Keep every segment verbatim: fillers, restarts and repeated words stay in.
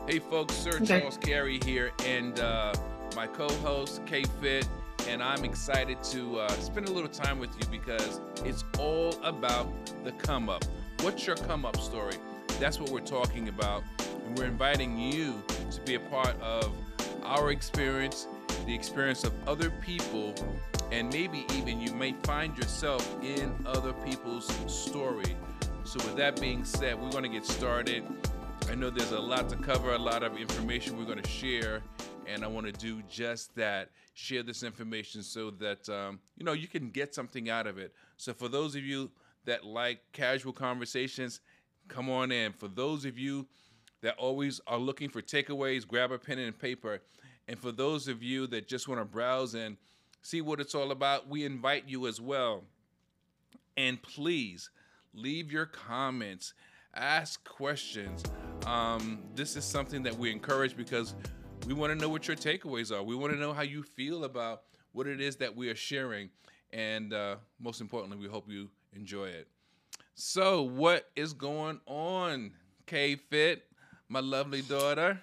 Hey folks, Sir Okay. Charles Carey here, and uh, my co-host K Fit, and I'm excited to uh, spend a little time with you because it's all about the come up. What's your come up story? That's what we're talking about, and we're inviting you to be a part of our experience, the experience of other people, and maybe even you may find yourself in other people's story. So, with that being said, we're going to get started. I know there's a lot to cover, a lot of information we're going to share, and I want to do just that. Share this information so that um, you know you can get something out of it. So for those of you that like casual conversations, come on in. For those of you that always are looking for takeaways, grab a pen and paper. And for those of you that just want to browse and see what it's all about, we invite you as well. And please leave your comments, ask questions. Um, this is something that we encourage because we want to know what your takeaways are. We want to know how you feel about what it is that we are sharing. And uh, most importantly, we hope you enjoy it. So, what is going on, K Fit, my lovely daughter?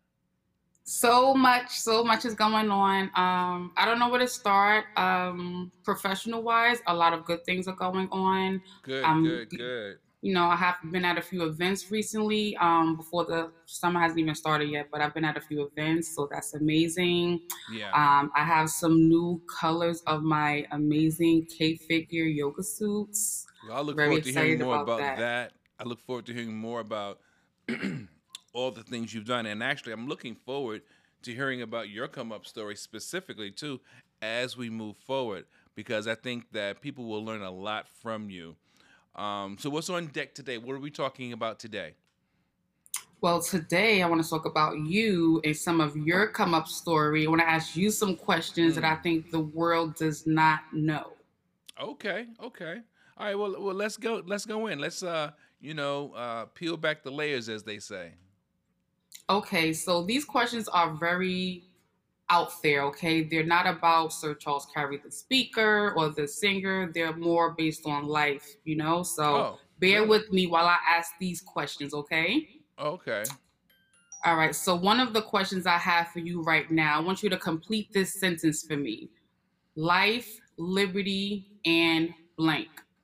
So much, so much is going on. Um, I don't know where to start. Um, professional wise, a lot of good things are going on. Good, Um, good, good. you know, I have been at a few events recently. Um, before the summer hasn't even started yet, but I've been at a few events, so that's amazing. Yeah. Um, I have some new colors of my amazing K figure yoga suits. Well, I look Very forward to hearing excited more about about that. that. I look forward to hearing more about all the things you've done. And actually, I'm looking forward to hearing about your come up story specifically, too, as we move forward, because I think that people will learn a lot from you. Um, so, what's on deck today? What are we talking about today? Well, today I want to talk about you and some of your come up story. I want to ask you some questions that I Mm. think the world does not know. Okay, okay. All right, well, well, let's go. Let's go in. Let's, uh, you know, uh, peel back the layers, as they say. Okay, so these questions are very out there, okay? They're not about Sir Charles Carey, the speaker or the singer. They're more based on life, you know? So Oh, bear really? with me while I ask these questions, okay? Okay. All right, so one of the questions I have for you right now, I want you to complete this sentence for me: life, liberty, and blank.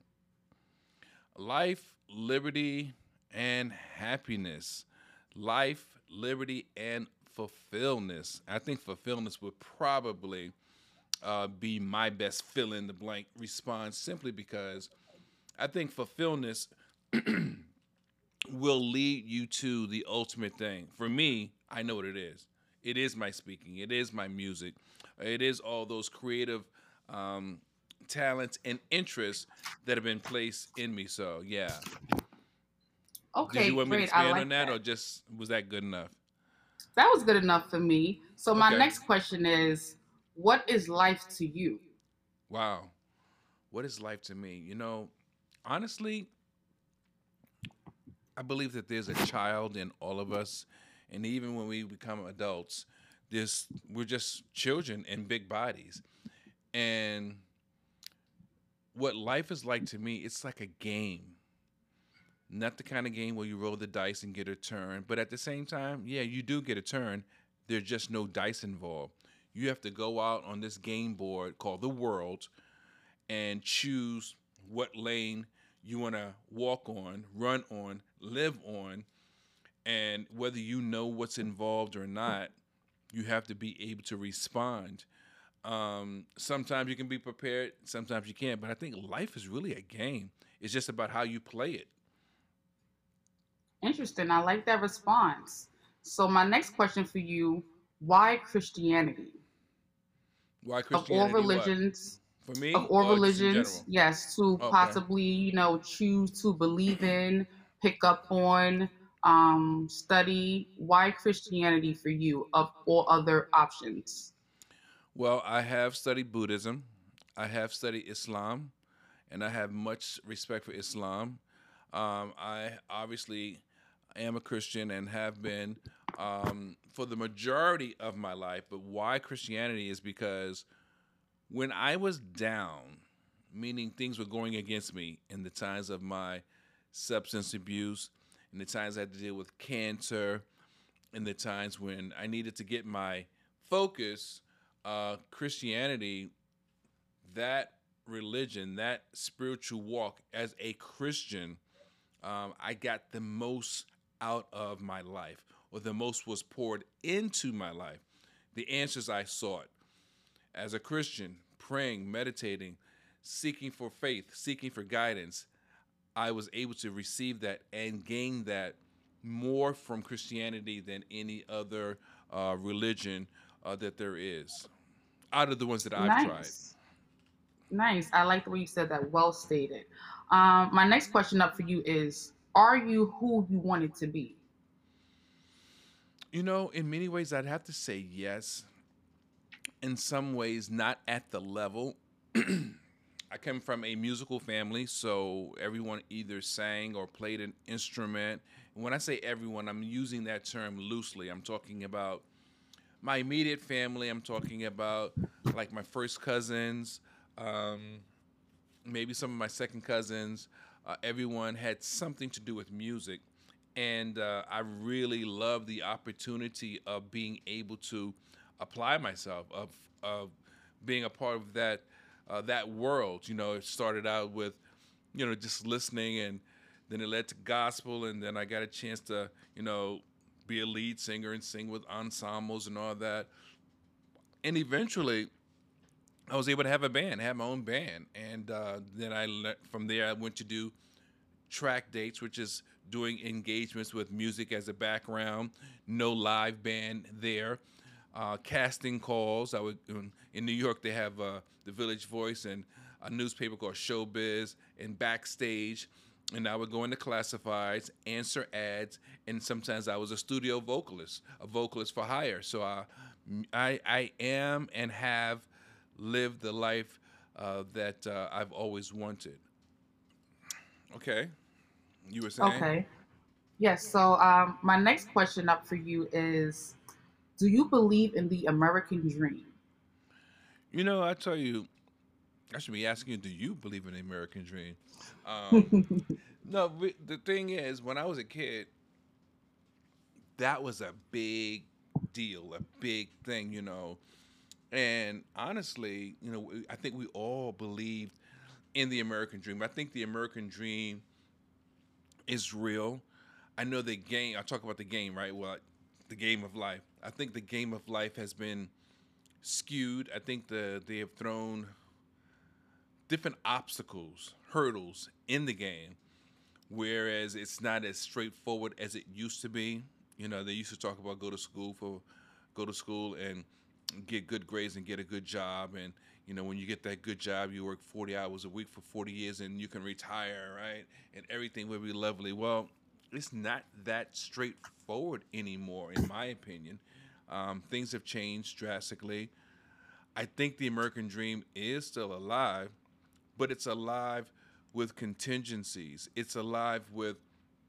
Life, liberty, and happiness. Life, liberty, and fulfillment. I think fulfillment would probably uh, be my best fill in the blank response simply because I think fulfillment will lead you to the ultimate thing. For me, I know what it is. It is my speaking, it is my music, it is all those creative um, talents and interests that have been placed in me. So, yeah. Did you Okay, want me to great. I expand on like that, or that. just was that good enough? That was good enough for me. So, my Okay. next question is: what is life to you? Wow. What is life to me? You know, honestly, I believe that there's a child in all of us, and even when we become adults, this we're just children in big bodies. And what life is like to me, it's like a game. Not the kind of game where you roll the dice and get a turn, but at the same time, yeah, you do get a turn. There's just no dice involved. You have to go out on this game board called the world and choose what lane you want to walk on, run on, live on, and whether you know what's involved or not, you have to be able to respond. Um, sometimes you can be prepared, sometimes you can't, but I think life is really a game. It's just about how you play it. Interesting. I like that response. So, my next question for you: why Christianity? Why Of all Christianity? What? religions, For of me, all or just in religions, general? yes, to Okay. possibly, you know, choose to believe in, pick up on, um, study. Why Christianity for you of all other options? Well, I have studied Buddhism, I have studied Islam, and I have much respect for Islam. Um, I obviously am a Christian and have been um, for the majority of my life. But why Christianity is because when I was down, meaning things were going against me in the times of my substance abuse, in the times I had to deal with cancer, in the times when I needed to get my focus, uh, Christianity, that religion, that spiritual walk as a Christian, um, I got the most out of my life, or the most was poured into my life. The answers I sought as a Christian, praying, meditating, seeking for faith, seeking for guidance, I was able to receive that and gain that more from Christianity than any other uh, religion uh, that there is, out of the ones that I've tried. Nice. Nice. I like the way you said that. Well stated. Um, my next question up for you is: are you who you wanted to be? You know, in many ways, I'd have to say yes. In some ways, not at the level. I come from a musical family, so everyone either sang or played an instrument. And when I say everyone, I'm using that term loosely. I'm talking about my immediate family. I'm talking about like my first cousins, um, maybe some of my second cousins. Uh, everyone had something to do with music. And uh, I really love the opportunity of being able to apply myself, of, of being a part of that uh, that world. You know, it started out with, you know, just listening, and then it led to gospel, and then I got a chance to, you know, be a lead singer and sing with ensembles and all that. And eventually, I was able to have a band, have my own band, and uh, then I le- from there I went to do track dates, which is doing engagements with music as a background, no live band there. Uh, casting calls. I would in, in New York. They have uh, the Village Voice and a newspaper called Showbiz and Backstage, and I would go into classifieds, answer ads, and sometimes I was a studio vocalist, a vocalist for hire. So I, I, I am and have lived the life uh, that uh, I've always wanted. Okay, you were saying? Okay. Yes. So, um, my next question up for you is: do you believe in the American dream? You know, I tell you, I should be asking you, do you believe in the American dream? Um, no, the thing is, when I was a kid, that was a big deal, a big thing, you know. And honestly, you know, I think we all believed in the American dream. I think the American dream is real. I know the game, I talk about the game, right? Well, the game of life. I think the game of life has been skewed. I think the they have thrown different obstacles, hurdles in the game, whereas it's not as straightforward as it used to be. You know, they used to talk about go to school for go to school and get good grades and get a good job, and you know when you get that good job, you work forty hours a week for forty years and you can retire, right? And everything will be lovely. Well, it's not that straightforward anymore, in my opinion. Um, things have changed drastically. I think the American dream is still alive, but it's alive with contingencies. It's alive with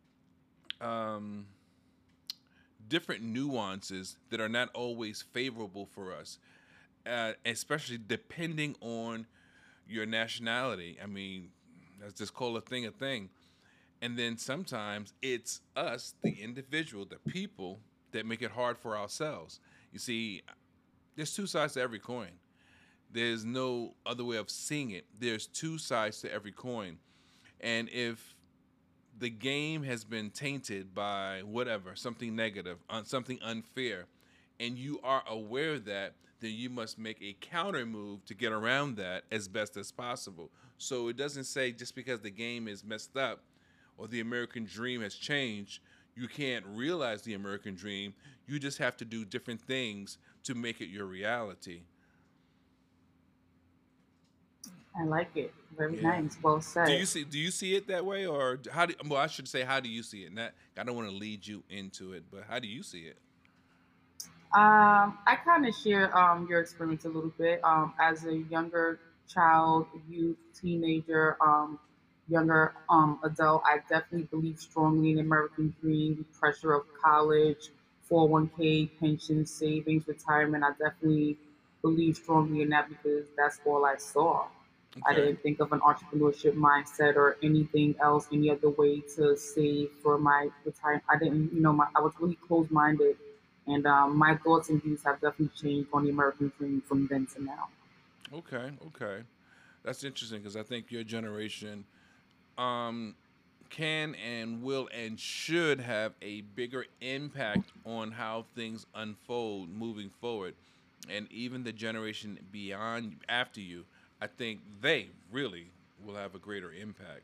um, different nuances that are not always favorable for us, uh, especially depending on your nationality. I mean, let's just call a thing a thing. And then sometimes it's us, the individual, the people, that make it hard for ourselves. You see, there's two sides to every coin. There's no other way of seeing it. There's two sides to every coin. And if the game has been tainted by whatever, something negative, un- something unfair, and you are aware of that, then you must make a counter move to get around that as best as possible. So it doesn't say just because the game is messed up or the American dream has changed, you can't realize the American dream. You just have to do different things to make it your reality. I like it. Very Yeah. nice. Well Do said. you see do you see it that way, or how do well I should say how do you see it? Not I don't want to lead you into it, but how do you see it? Um, I kind of share um, your experience a little bit. Um, as a younger child, youth, teenager, um, younger um, adult, I definitely believe strongly in the American dream, the pressure of college, four oh one k, pension, savings, retirement. I definitely believe strongly in that because that's all I saw. I Okay. didn't think of an entrepreneurship mindset or anything else, any other way to save for my retirement. I didn't, you know, my, I was really closed minded And um, my thoughts and views have definitely changed on the American dream from then to now. Okay, okay. That's interesting because I think your generation um, can and will and should have a bigger impact on how things unfold moving forward. And even the generation beyond after you, I think they really will have a greater impact.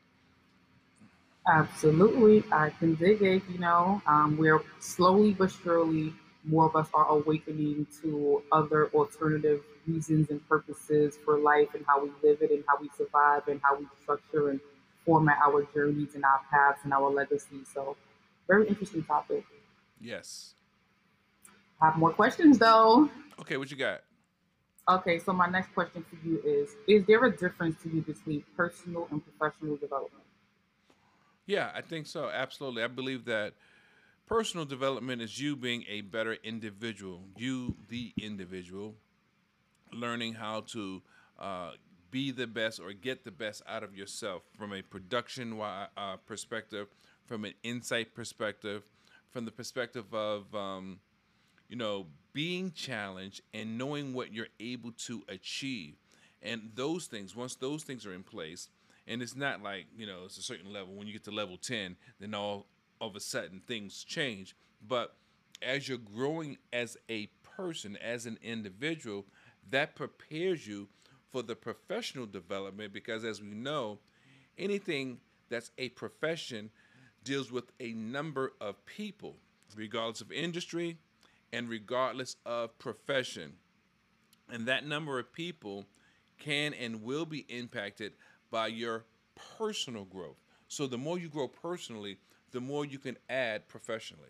Absolutely, I can dig it. You know, um, we're slowly but surely, more of us are awakening to other alternative reasons and purposes for life and how we live it and how we survive and how we structure and format our journeys and our paths and our legacy. So, very interesting topic. Yes. I have more questions though. Okay, what you got? Okay, so my next question for you is Is there a difference to you between personal and professional development? Yeah, I think so. Absolutely. I believe that personal development is you being a better individual, you, the individual, learning how to uh, be the best or get the best out of yourself from a production wi- uh, perspective, from an insight perspective, from the perspective of um, you know being challenged and knowing what you're able to achieve, and those things. Once those things are in place, and it's not like you know it's a certain level. When you get to level ten, then all of a sudden things change. But as you're growing as a person, as an individual, that prepares you for the professional development because, as we know, anything that's a profession deals with a number of people, regardless of industry and regardless of profession. And that number of people can and will be impacted by your personal growth. So the more you grow personally, the more you can add professionally.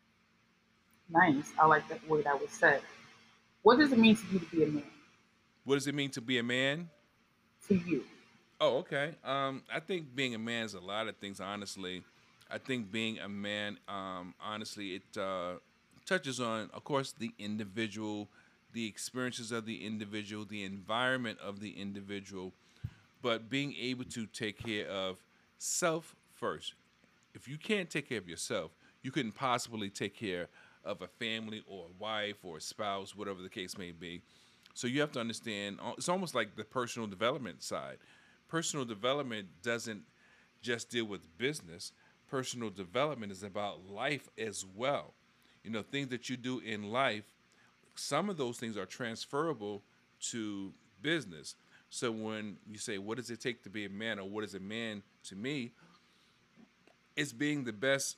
Nice. I like that way that was said. What does it mean to you to be a man? What does it mean to be a man? To you. Oh, okay. Um, I think being a man is a lot of things. Honestly, I think being a man, um, honestly, it uh, touches on, of course, the individual, the experiences of the individual, the environment of the individual, but being able to take care of self first. If you can't take care of yourself, you couldn't possibly take care of a family or a wife or a spouse, whatever the case may be. So you have to understand, uh, it's almost like the personal development side. Personal development doesn't just deal with business. Personal development is about life as well. You know, things that you do in life, some of those things are transferable to business. So when you say, what does it take to be a man, or what is a man to me? It's being the best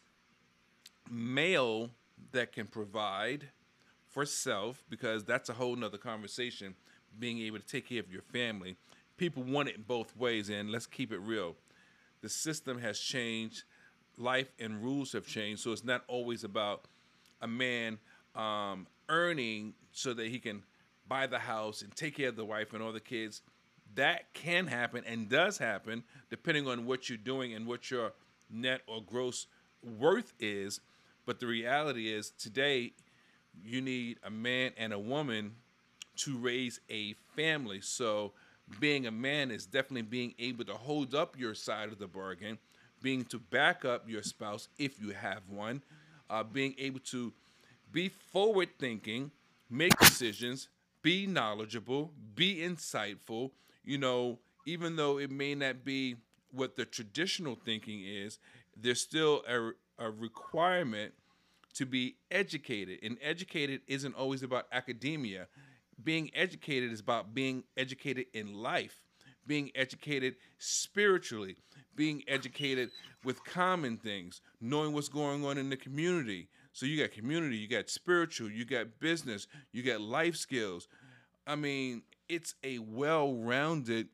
male that can provide for self, because that's a whole nother conversation. Being able to take care of your family, people want it both ways, and let's keep it real. The system has changed, life and rules have changed, so it's not always about a man um, earning so that he can buy the house and take care of the wife and all the kids. That can happen and does happen depending on what you're doing and what your net or gross worth is. But the reality is today you need a man and a woman to raise a family. So being a man is definitely being able to hold up your side of the bargain, being to back up your spouse if you have one, uh, being able to be forward thinking, make decisions, be knowledgeable, be insightful. You know, even though it may not be what the traditional thinking is, there's still a, a requirement to be educated. And educated isn't always about academia. Being educated is about being educated in life, being educated spiritually, being educated with common things, knowing what's going on in the community. So you got community, you got spiritual, you got business, you got life skills. I mean, it's a well-rounded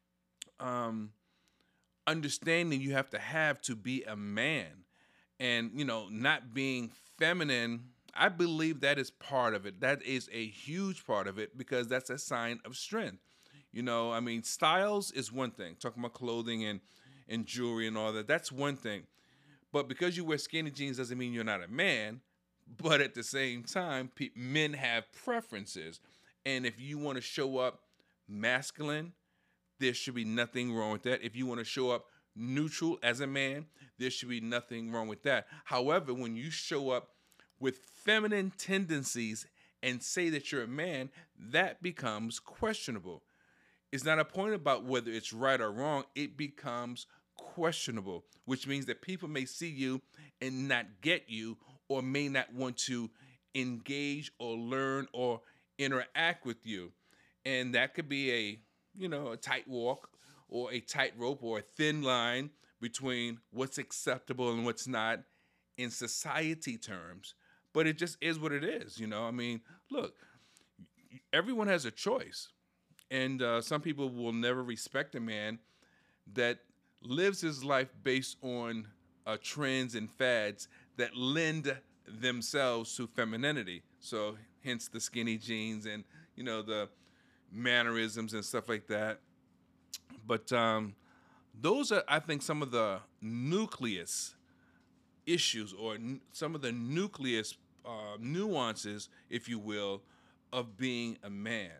um, understanding you have to have to be a man. And, you know, not being feminine, I believe that is part of it. That is a huge part of it because that's a sign of strength. You know, I mean, styles is one thing. Talking about clothing and and jewelry and all that, that's one thing. But because you wear skinny jeans doesn't mean you're not a man. But at the same time, pe- men have preferences. And if you want to show up masculine, there should be nothing wrong with that. If you want to show up neutral as a man, there should be nothing wrong with that. However, when you show up with feminine tendencies and say that you're a man, that becomes questionable. It's not a point about whether it's right or wrong, it becomes questionable, which means that people may see you and not get you, or may not want to engage or learn or interact with you. And that could be a, you know, a tight walk or a tightrope or a thin line between what's acceptable and what's not in society terms. But it just is what it is, you know. I mean, look, everyone has a choice. And uh, some people will never respect a man that lives his life based on uh, trends and fads that lend themselves to femininity. So, hence the skinny jeans and, you know, the mannerisms and stuff like that. But um, those are, I think, some of the nucleus issues, or n- some of the nucleus uh, nuances, if you will, of being a man.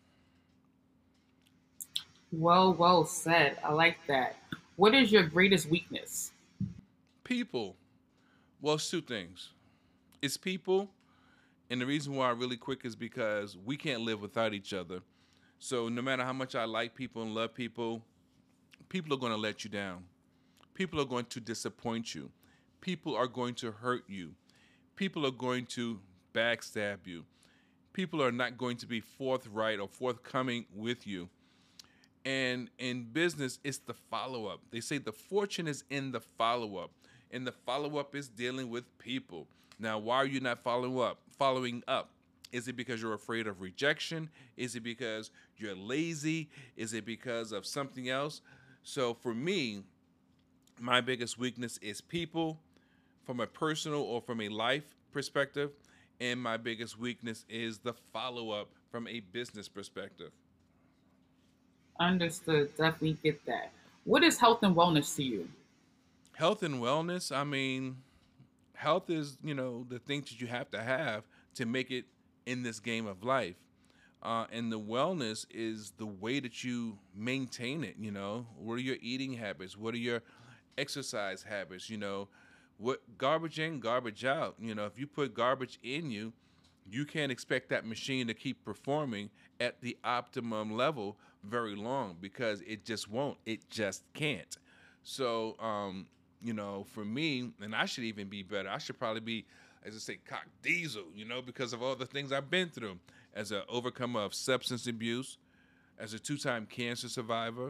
Well, well said. I like that. What is your greatest weakness? People, well, it's two things. It's people, and the reason why really quick is because we can't live without each other. So no matter how much I like people and love people, people are going to let you down. People are going to disappoint you. People are going to hurt you. People are going to backstab you. People are not going to be forthright or forthcoming with you. And in business, it's the follow up. They say the fortune is in the follow up, and the follow up is dealing with people. Now, why are you not following up? Following up. Is it because you're afraid of rejection? Is it because you're lazy? Is it because of something else? So for me, my biggest weakness is people from a personal or from a life perspective, and my biggest weakness is the follow up from a business perspective. Understood. Definitely get that. What is health and wellness to you? Health and wellness, I mean, health is, you know, the things that you have to have to make it in this game of life. Uh, and the wellness is the way that you maintain it. You know, what are your eating habits? What are your exercise habits? You know, what garbage in, garbage out. You know, if you put garbage in you, you can't expect that machine to keep performing at the optimum level very long, because it just won't. It just can't. So, um, you know, for me, and I should even be better. I should probably be, as I say, cock diesel, you know, because of all the things I've been through as an overcomer of substance abuse, as a two time cancer survivor.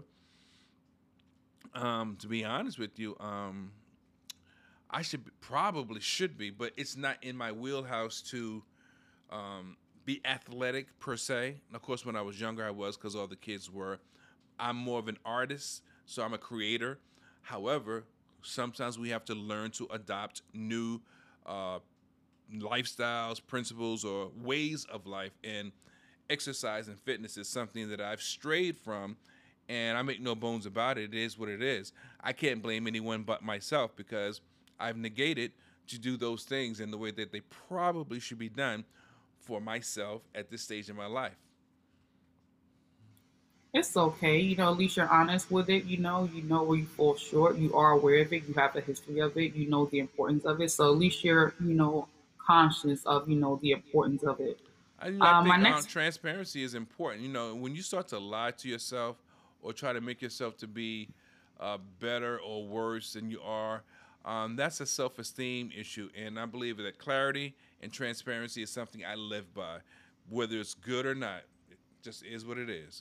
Um, to be honest with you, um, I should be, probably should be, but it's not in my wheelhouse to um, be athletic per se. And of course, when I was younger, I was, because all the kids were. I'm more of an artist, so I'm a creator. However, sometimes we have to learn to adopt new uh, lifestyles, principles, or ways of life. And exercise and fitness is something that I've strayed from, and I make no bones about it. It is what it is. I can't blame anyone but myself, because I've negated to do those things in the way that they probably should be done for myself at this stage in my life. It's okay. You know, at least you're honest with it. You know, you know where you fall short. You are aware of it. You have a history of it. You know the importance of it. So at least you're, you know, conscious of, you know, the importance of it. I, you know, I Um, my think uh, next, transparency is important. You know, when you start to lie to yourself or try to make yourself to be uh, better or worse than you are, um, that's a self-esteem issue. And I believe that clarity and transparency is something I live by, whether it's good or not. It just is what it is.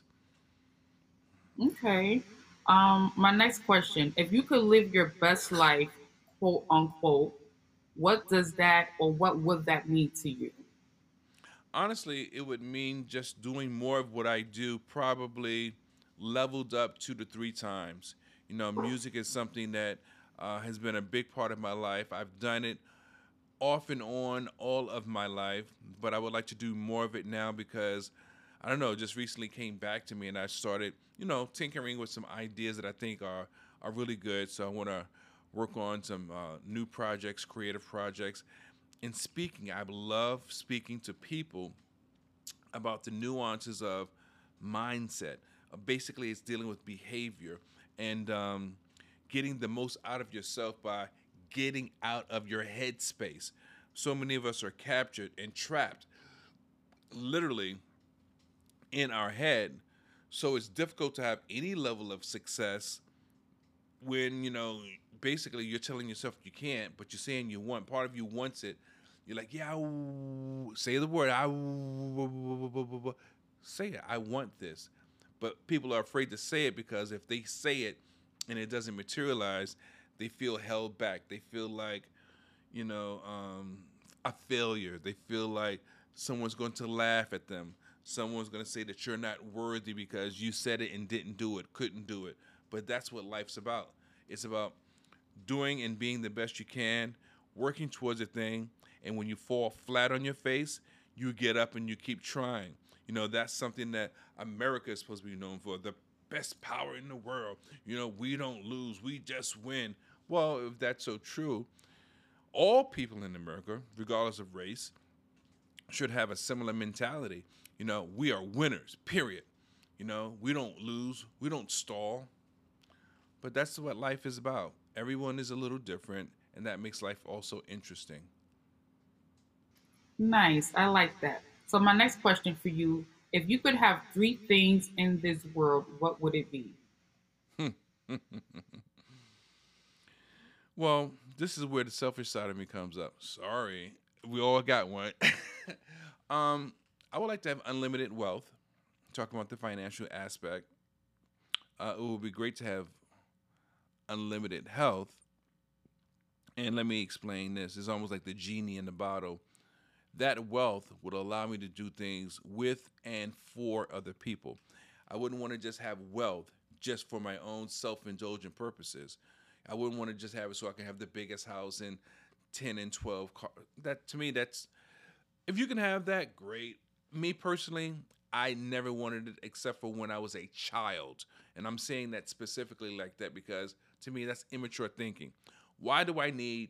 okay. Um, my next question: if you could live your best life, quote unquote, what does that or what would that mean to you? Honestly, it would mean just doing more of what I do, probably leveled up two to three times. You know, music is something that uh, has been a big part of my life. I've done it off and on all of my life, but I would like to do more of it now because I don't know, it just recently came back to me, and I started, you know, tinkering with some ideas that I think are are really good. So I want to work on some uh, new projects, creative projects. In speaking, I love speaking to people about the nuances of mindset. Uh, basically, it's dealing with behavior and um, getting the most out of yourself by getting out of your headspace. So many of us are captured and trapped literally in our head. So it's difficult to have any level of success when, you know, basically you're telling yourself you can't, but you're saying you want. Part of you wants it. You're like, yeah, I w-" say the word. I w- say it. I want this. But people are afraid to say it because if they say it and it doesn't materialize, they feel held back. They feel like, you know, um, a failure. They feel like someone's going to laugh at them. Someone's going to say that you're not worthy because you said it and didn't do it, couldn't do it. But that's what life's about. It's about doing and being the best you can, working towards a thing, and when you fall flat on your face, you get up and you keep trying. You know, that's something that America is supposed to be known for. The best power in the world. You know, we don't lose, we just win. Well, if that's so true, all people in America, regardless of race, should have a similar mentality. You know, we are winners, period. You know, we don't lose, we don't stall. But that's what life is about. Everyone is a little different, and that makes life also interesting. Nice. I like that. So my next question for you, if you could have three things in this world, what would it be? Well, this is where the selfish side of me comes up. Sorry, we all got one. um, I would like to have unlimited wealth. Talking about the financial aspect, uh, it would be great to have unlimited health. And let me explain this. It's almost like the genie in the bottle. That wealth would allow me to do things with and for other people. I wouldn't want to just have wealth just for my own self-indulgent purposes. I wouldn't want to just have it so I can have the biggest house and ten and twelve cars. That to me, that's if you can have that, great. Me personally, I never wanted it except for when I was a child. And I'm saying that specifically like that because to me, that's immature thinking. Why do I need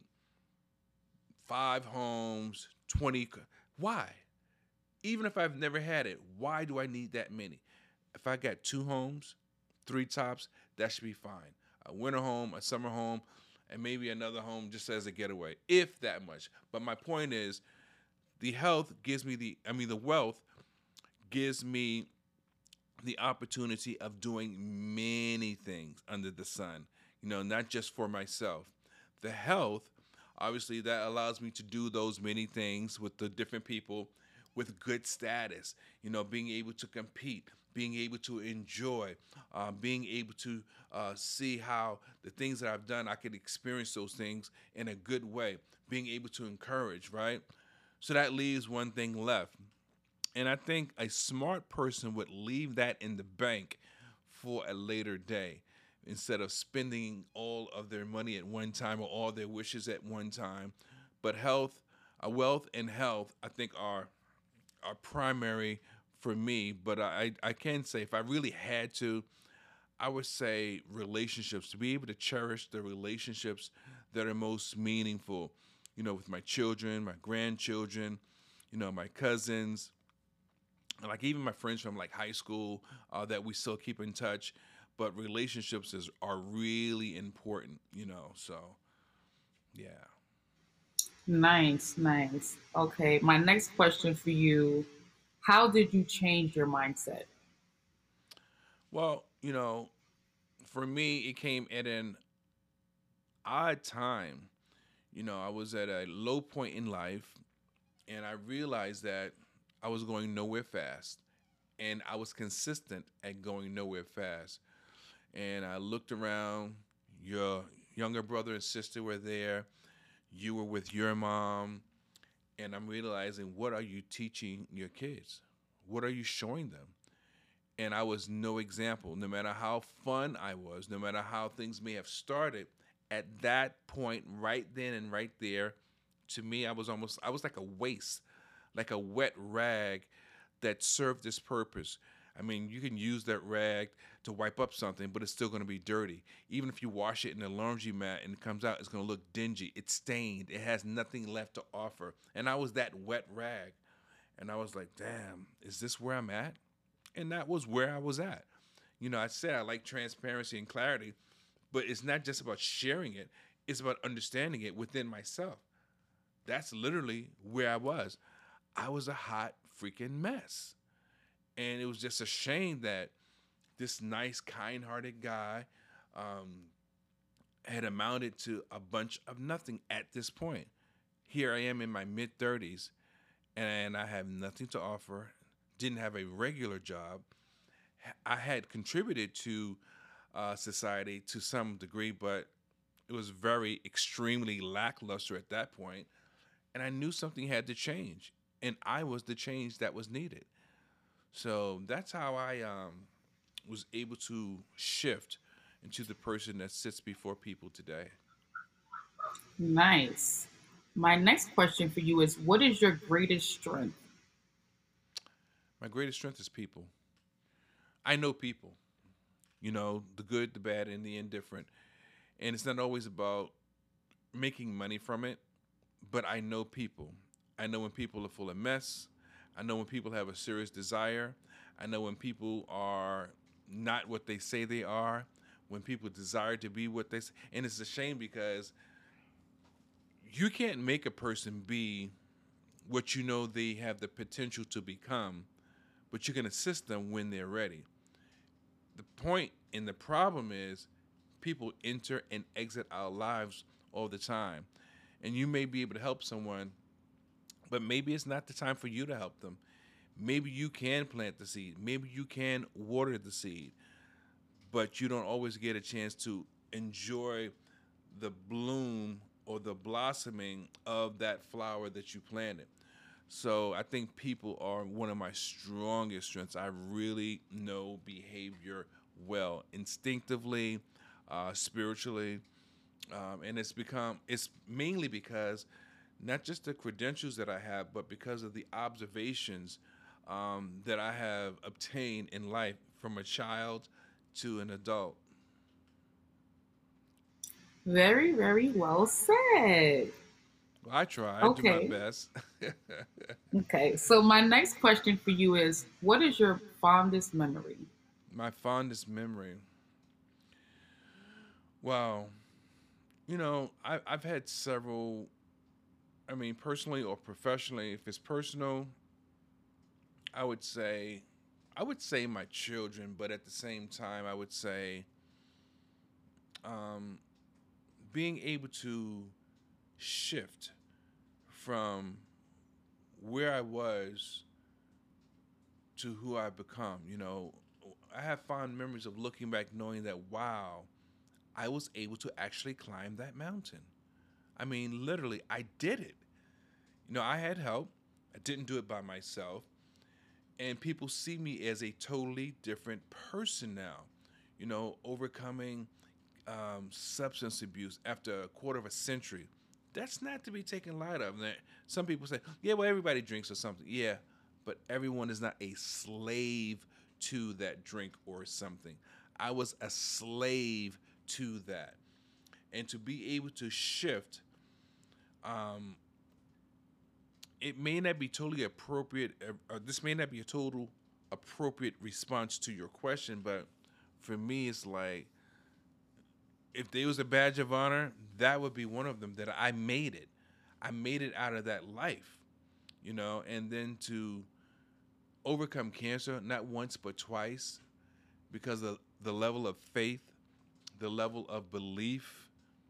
five homes, twenty? Why? Even if I've never had it, why do I need that many? If I got two homes, three tops, that should be fine. A winter home, a summer home, and maybe another home just as a getaway, if that much. But my point is, the health gives me the, I mean, the wealth gives me the opportunity of doing many things under the sun, you know, not just for myself. The health, obviously, that allows me to do those many things with the different people with good status, you know, being able to compete, being able to enjoy, uh, being able to uh, see how the things that I've done, I could experience those things in a good way, being able to encourage, right? So that leaves one thing left. And I think a smart person would leave that in the bank for a later day instead of spending all of their money at one time or all their wishes at one time. But health, uh, wealth and health, I think are are primary for me. But I, I can say if I really had to, I would say relationships, to be able to cherish the relationships that are most meaningful, you know, with my children, my grandchildren, you know, my cousins, like even my friends from like high school uh, that we still keep in touch. But relationships is are really important, you know. So yeah. Nice, nice. Okay, my next question for you, how did you change your mindset? Well, you know, for me, it came at an odd time. You know, I was at a low point in life, and I realized that I was going nowhere fast, and I was consistent at going nowhere fast. And I looked around. Your younger brother and sister were there. You were with your mom, and I'm realizing, what are you teaching your kids? What are you showing them? And I was no example. No matter how fun I was, no matter how things may have started, at that point, right then and right there, to me, I was almost, I was like a waste, like a wet rag that served this purpose. I mean, you can use that rag to wipe up something, but it's still going to be dirty. Even if you wash it in a laundry mat and it comes out, it's going to look dingy. It's stained. It has nothing left to offer. And I was that wet rag. And I was like, damn, is this where I'm at? And that was where I was at. You know, I said I like transparency and clarity, but it's not just about sharing it, it's about understanding it within myself. that's literally where I was. I was a hot freaking mess. And it was just a shame that this nice, kind hearted guy um, had amounted to a bunch of nothing at this point. Here I am in my mid thirties, and I have nothing to offer, didn't have a regular job. I had contributed to uh, society to some degree, but it was very extremely lackluster at that point, and I knew something had to change, and I was the change that was needed. So that's how I um, was able to shift into the person that sits before people today. Nice. My next question for you is, what is your greatest strength? My greatest strength is people. I know people, you know, the good, the bad, and the indifferent. And it's not always about making money from it, but I know people. I know when people are full of mess. I know when people have a serious desire. I know when people are not what they say they are, when people desire to be what they say. And it's a shame because you can't make a person be what you know they have the potential to become, but you can assist them when they're ready. The point and the problem is people enter and exit our lives all the time. And you may be able to help someone, but maybe it's not the time for you to help them. Maybe you can plant the seed. Maybe you can water the seed, but you don't always get a chance to enjoy the bloom or the blossoming of that flower that you planted. So I think people are one of my strongest strengths. I really know behavior well, instinctively, uh, spiritually, um, and it's become it's mainly because not just the credentials that I have, but because of the observations um, that I have obtained in life from a child to an adult. Very, very well said. Well, I try, I do my Okay. best. Okay. So my next question for you is, what is your fondest memory? My fondest memory. Wow. You know, I, I've had several, I mean, personally or professionally. If it's personal, I would say, I would say my children, but at the same time, I would say um, being able to shift from where I was to who I've become. You know, I have fond memories of looking back, knowing that, wow, I was able to actually climb that mountain. I mean, literally, I did it. You know, I had help. I didn't do it by myself. And people see me as a totally different person now. You know, overcoming um, substance abuse after a quarter of a century. That's not to be taken light of. Now, some people say, yeah, well, everybody drinks or something. Yeah, but everyone is not a slave to that drink or something. I was a slave to that. And to be able to shift, um, it may not be totally appropriate. Uh, uh, this may not be a total appropriate response to your question, but for me, it's like if there was a badge of honor, that would be one of them. That I made it. I made it out of that life, you know, and then to overcome cancer not once but twice because of the level of faith, the level of belief.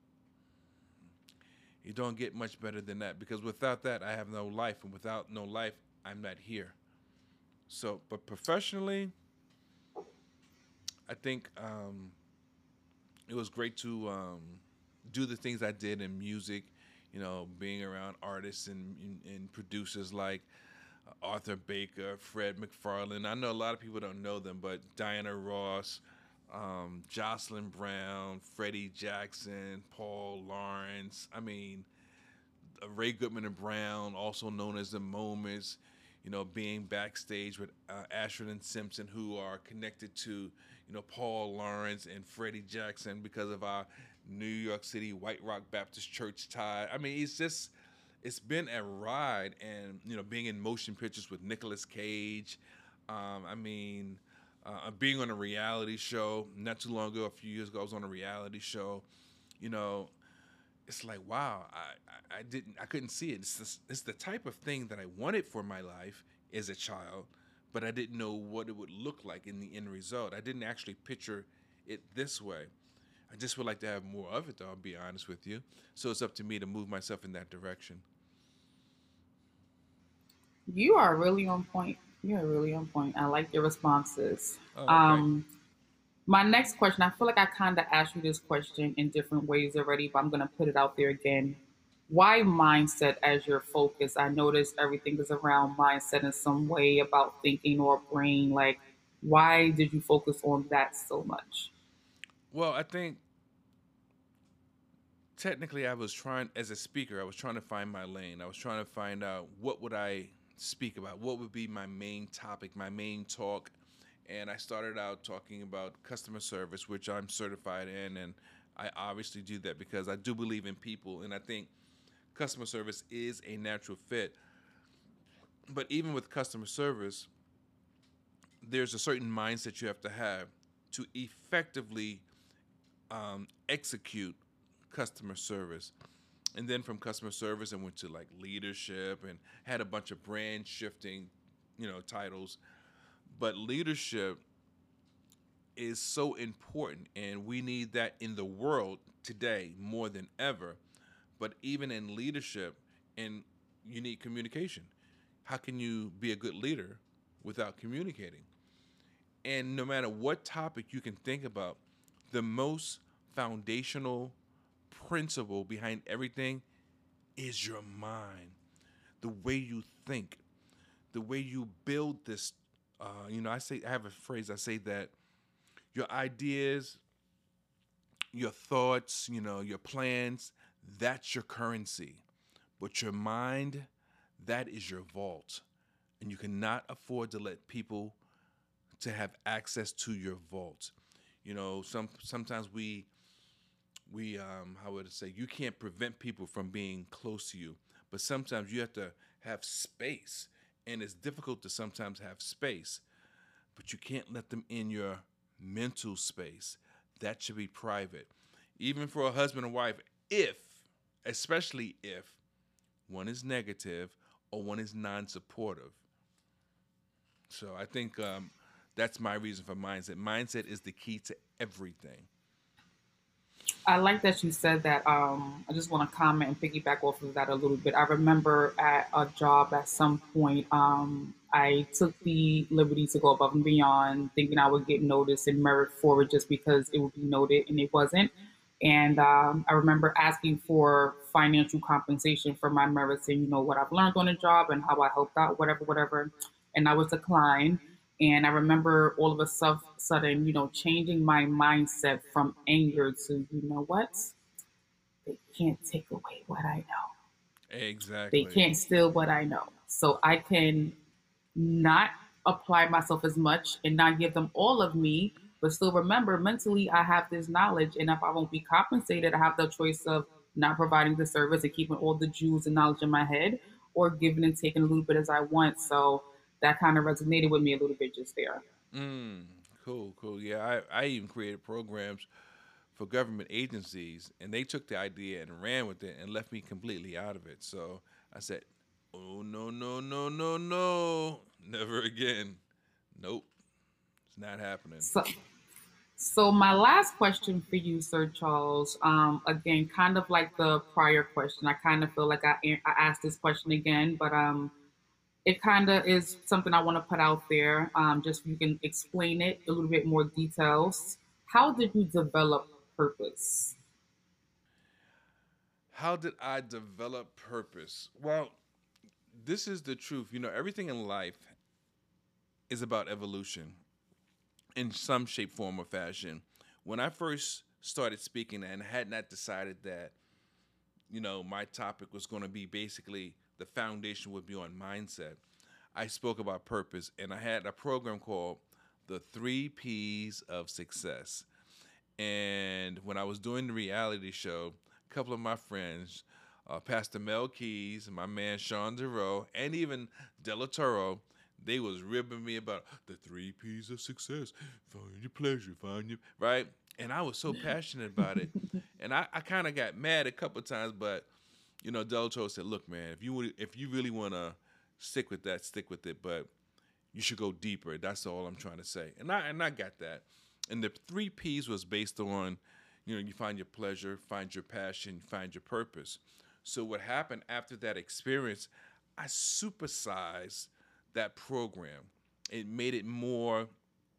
You don't get much better than that because without that, I have no life, and without no life, I'm not here. So, but professionally, I think um, it was great to um, do the things I did in music. You know, being around artists and, and, and producers like uh, Arthur Baker, Fred McFarlane. I know a lot of people don't know them, but Diana Ross, um, Jocelyn Brown, Freddie Jackson, Paul Lawrence. I mean, uh, Ray Goodman and Brown, also known as the Moments, you know, being backstage with uh, Ashford and Simpson, who are connected to, you know, Paul Lawrence and Freddie Jackson because of our New York City White Rock Baptist Church tie. I mean, it's just, it's been a ride, and you know, being in motion pictures with Nicolas Cage. Um, I mean, uh, being on a reality show not too long ago, a few years ago, I was on a reality show. You know, it's like, wow, I, I, I didn't, I couldn't see it. It's, this, it's the type of thing that I wanted for my life as a child, but I didn't know what it would look like in the end result. I didn't actually picture it this way. I just would like to have more of it, though, I'll be honest with you. So it's up to me to move myself in that direction. You are really on point. You are really on point. I like your responses. Oh, okay. Um, my next question, I feel like I kind of asked you this question in different ways already, but I'm going to put it out there again. Why mindset as your focus? I noticed everything is around mindset in some way about thinking or brain. Like, why did you focus on that so much? Well, I think technically I was trying, as a speaker, I was trying to find my lane. I was trying to find out what would I speak about, what would be my main topic, my main talk. And I started out talking about customer service, which I'm certified in, and I obviously do that because I do believe in people, and I think customer service is a natural fit. But even with customer service, there's a certain mindset you have to have to effectively um, execute customer service. And then from customer service, I went to like leadership and had a bunch of brand shifting, you know, titles. But leadership is so important, and we need that in the world today more than ever. But even in leadership, and you need communication. How can you be a good leader without communicating? And no matter what topic you can think about, the most foundational principle behind everything is your mind, the way you think, the way you build this. Uh, you know, I say I have a phrase. I say that your ideas, your thoughts, you know, your plans, that's your currency. But your mind, that is your vault. And you cannot afford to let people to have access to your vault. You know, some sometimes we we um how would I say, you can't prevent people from being close to you, but sometimes you have to have space. And it's difficult to sometimes have space, but you can't let them in your mental space. That should be private. Even for a husband and wife, if, especially if one is negative or one is non supportive. So I think um, that's my reason for mindset. Mindset is the key to everything. I like that you said that. Um, I just want to comment and piggyback off of that a little bit. I remember at a job at some point, um, I took the liberty to go above and beyond, thinking I would get noticed and merit for it just because it would be noted, and it wasn't. And um, I remember asking for financial compensation for my merits and you know what I've learned on the job and how I helped out, whatever, whatever. And I was declined. And I remember all of a su- sudden, you know, changing my mindset from anger to, you know what? They can't take away what I know. They Exactly. can't steal what I know. So I can not apply myself as much and not give them all of me, but still remember mentally I have this knowledge. And if I won't be compensated, I have the choice of not providing the service and keeping all the jewels and knowledge in my head or giving and taking a little bit as I want. So that kind of resonated with me a little bit just there. Mm, cool, cool. Yeah, I, I even created programs for government agencies, and they took the idea and ran with it and left me completely out of it. So I said, oh, no, no, no, no, no. Never again. Nope, it's not happening. So, so my last question for you, Sir Charles, um, again, kind of like the prior question, I kind of feel like I, I asked this question again, but um, it kind of is something I want to put out there. Um, just so you can explain it a little bit more details. How did you develop purpose? How did I develop purpose? Well, this is the truth. You know, everything in life is about evolution in some shape, form, or fashion. When I first started speaking and had not decided that, you know, my topic was going to be basically the foundation would be on mindset, I spoke about purpose, and I had a program called the Three P's of Success. And when I was doing the reality show, a couple of my friends, uh, Pastor Mel Keys, my man Sean DeRoe, and even Della Toro, they was ribbing me about the three P's of success. Find your pleasure, find your right. And I was so passionate about it. And I, I kind of got mad a couple of times, but you know, Delatoro said, "Look, man, if you would, if you really want to stick with that, stick with it. But you should go deeper. That's all I'm trying to say." And I and I got that. And the three P's was based on, you know, you find your pleasure, find your passion, find your purpose. So what happened after that experience, I supersized that program. It made it more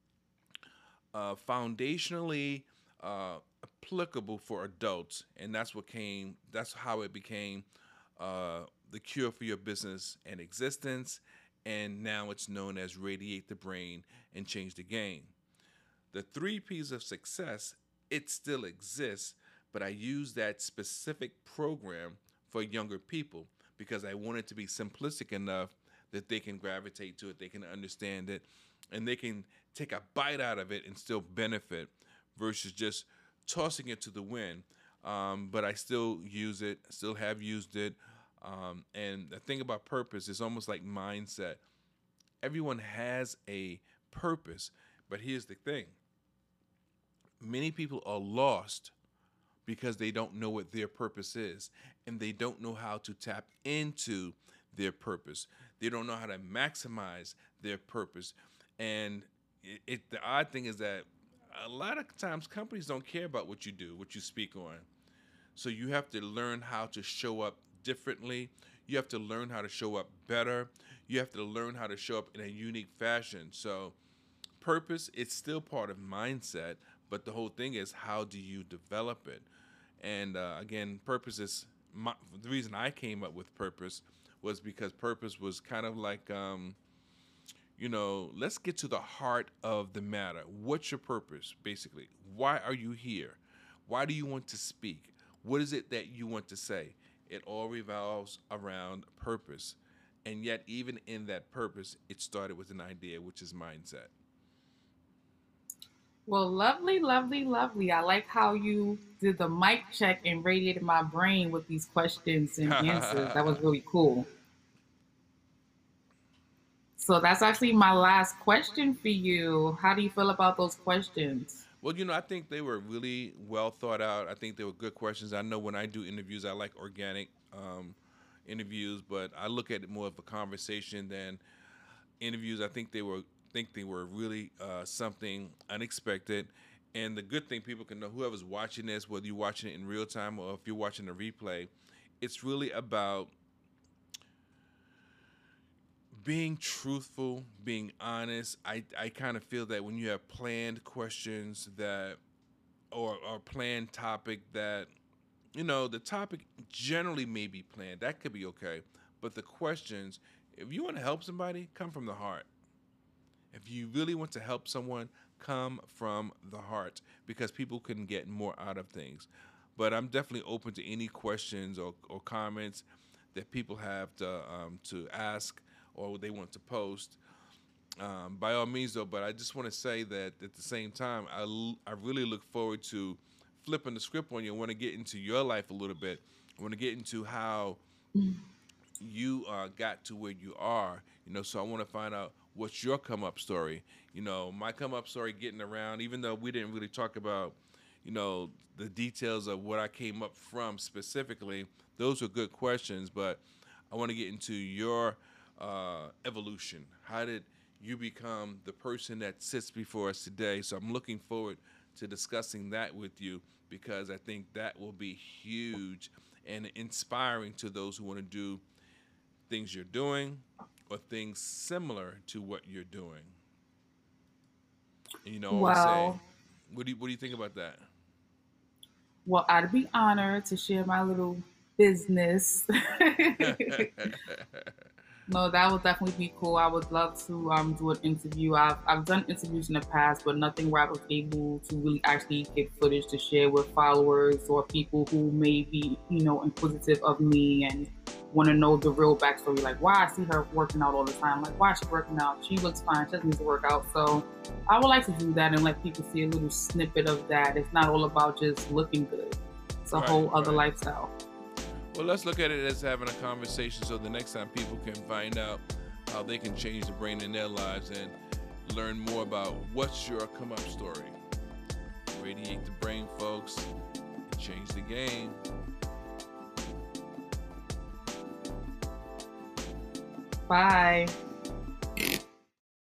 uh, foundationally uh, applicable for adults, and that's what came. That's how it became uh, the cure for your business and existence, and now it's known as Radiate the Brain and Change the Game. The three P's of success, it still exists, but I use that specific program for younger people because I want it to be simplistic enough that they can gravitate to it, they can understand it, and they can take a bite out of it and still benefit versus just tossing it to the wind. Um, but I still use it, still have used it. Um, and the thing about purpose is almost like mindset. Everyone has a purpose, but here's the thing. Many people are lost because they don't know what their purpose is, and they don't know how to tap into their purpose. They don't know how to maximize their purpose. And it, it the odd thing is that a lot of times companies don't care about what you do, what you speak on. So you have to learn how to show up differently. You have to learn how to show up better. You have to learn how to show up in a unique fashion. So purpose, it's still part of mindset, but the whole thing is, how do you develop it? And uh, again, purpose is my, the reason I came up with purpose was because purpose was kind of like, um, you know, let's get to the heart of the matter. What's your purpose, basically? Why are you here? Why do you want to speak? What is it that you want to say? It all revolves around purpose. And yet, even in that purpose, it started with an idea, which is mindset. Well, lovely, lovely, lovely. I like how you did the mic check and radiated my brain with these questions and answers. That was really cool. So that's actually my last question for you. How do you feel about those questions? Well, you know, I think they were really well thought out. I think they were good questions. I know when I do interviews, I like organic um, interviews, but I look at it more of a conversation than interviews. I think they were think they were really uh, something unexpected. And the good thing, people can know, whoever's watching this, whether you're watching it in real time or if you're watching a replay, it's really about being truthful, being honest. I, I kind of feel that when you have planned questions that, or, or planned topic that, you know, the topic generally may be planned. That could be okay. But the questions, if you want to help somebody, come from the heart. If you really want to help someone, come from the heart, because people can get more out of things. But I'm definitely open to any questions or, or comments that people have to um, to ask or they want to post. Um, by all means, though, but I just want to say that at the same time, I, l- I really look forward to flipping the script on you. I want to get into your life a little bit. I want to get into how you uh, got to where you are. You know, so I want to find out what's your come up story. You know, my come up story getting around, even though we didn't really talk about, you know, the details of what I came up from specifically. Those are good questions, but I want to get into your uh, evolution. How did you become the person that sits before us today? So I'm looking forward to discussing that with you, because I think that will be huge and inspiring to those who want to do things you're doing or things similar to what you're doing. And, you know, I always say, Well, what do you what do you think about that? well, I'd be honored to share my little business. No, that would definitely be cool. I would love to um, do an interview. I've, I've done interviews in the past, but nothing where I was able to really actually get footage to share with followers or people who may be, you know, inquisitive of me and want to know the real backstory. Like, why I see her working out all the time. Like, why is she working out? She looks fine. She doesn't need to work out. So I would like to do that and let people see a little snippet of that. It's not all about just looking good. It's a Right, whole other right. lifestyle. Well, let's look at it as having a conversation, so the next time people can find out how they can change the brain in their lives and learn more about what's your come up story. Radiate the brain, folks. Change the game. Bye.